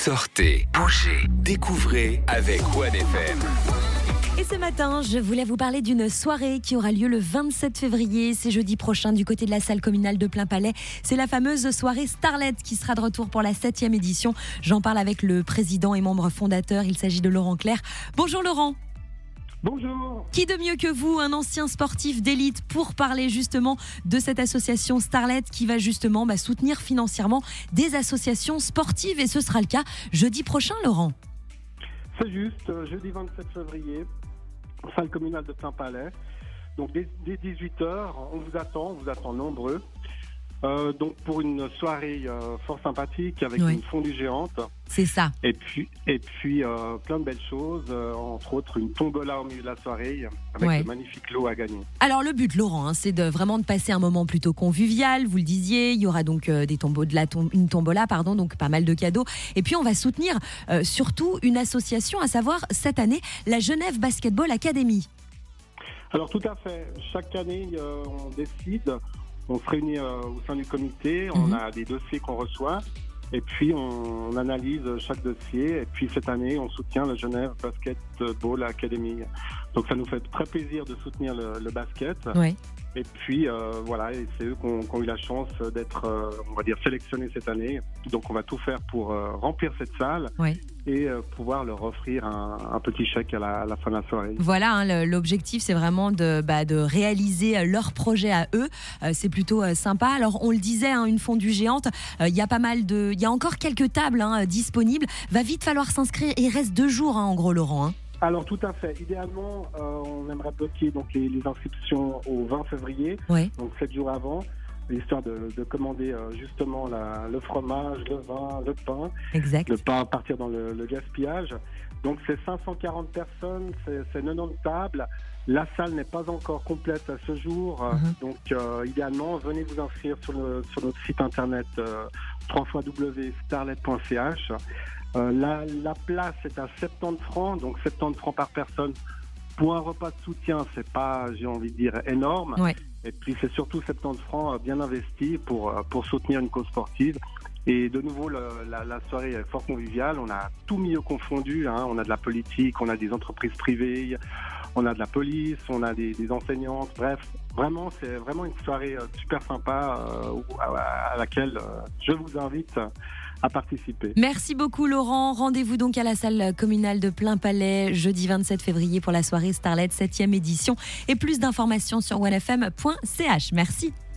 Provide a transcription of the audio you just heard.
Sortez, bougez, découvrez avec OneFM. Et ce matin, je voulais vous parler d'une soirée qui aura lieu le 27 février. C'est jeudi prochain du côté de la salle communale de Plainpalais. C'est la fameuse soirée Starlet qui sera de retour pour la 7e édition. J'en parle avec le président et membre fondateur. Il s'agit de Laurent Clerc. Bonjour Laurent. Bonjour. Qui de mieux que vous, un ancien sportif d'élite, pour parler justement de cette association Starlet qui va justement soutenir financièrement des associations sportives. Et ce sera le cas jeudi prochain, Laurent. C'est juste, jeudi 27 février, salle communale de Plainpalais. Donc dès 18h, on vous attend nombreux. Donc pour une soirée fort sympathique avec une fondue géante. C'est ça. Et puis plein de belles choses, entre autres une tombola au milieu de la soirée avec de magnifiques lots à gagner. Alors le but, Laurent, c'est vraiment de passer un moment plutôt convivial. Vous le disiez, il y aura donc une tombola, donc pas mal de cadeaux. Et puis on va soutenir surtout une association, à savoir cette année la Genève Basketball Academy. Alors tout à fait. Chaque année, on décide. On se réunit au sein du comité, on a des dossiers qu'on reçoit et puis on analyse chaque dossier. Et puis cette année, on soutient la Genève Basketball Academy. Donc ça nous fait très plaisir de soutenir le basket. Oui. Et puis et c'est eux qui ont eu la chance d'être, sélectionnés cette année. Donc on va tout faire pour remplir cette salle. Oui. Et pouvoir leur offrir un petit chèque à la fin de la soirée. Voilà, l'objectif c'est vraiment de réaliser leur projet à eux. C'est plutôt sympa. Alors on le disait, une fondue géante. Il y a encore quelques tables disponibles. Va vite falloir s'inscrire. Il reste 2 jours en gros, Laurent. Alors tout à fait. Idéalement, on aimerait bloquer les inscriptions au 20 février, donc 7 jours avant, histoire de commander justement le fromage, le vin, le pain. Exact. Ne pas partir dans le gaspillage. Donc c'est 540 personnes, c'est 90 tables. La salle n'est pas encore complète à ce jour. Donc idéalement, venez vous inscrire sur notre site internet www.starlet.ch. La place est à 70 francs, donc 70 francs par personne. Pour un repas de soutien, c'est pas, j'ai envie de dire, énorme. Ouais. Et puis c'est surtout 70 francs bien investis pour soutenir une cause sportive. Et de nouveau, la soirée est fort conviviale. On a tout milieu confondu. On a de la politique, on a des entreprises privées, on a de la police, on a des enseignantes. Bref, vraiment, c'est vraiment une soirée super sympa à laquelle je vous invite à participer. Merci beaucoup Laurent. Rendez-vous donc à la salle communale de Plainpalais jeudi 27 février pour la soirée Starlet 7e édition. Et plus d'informations sur onefm.ch. Merci.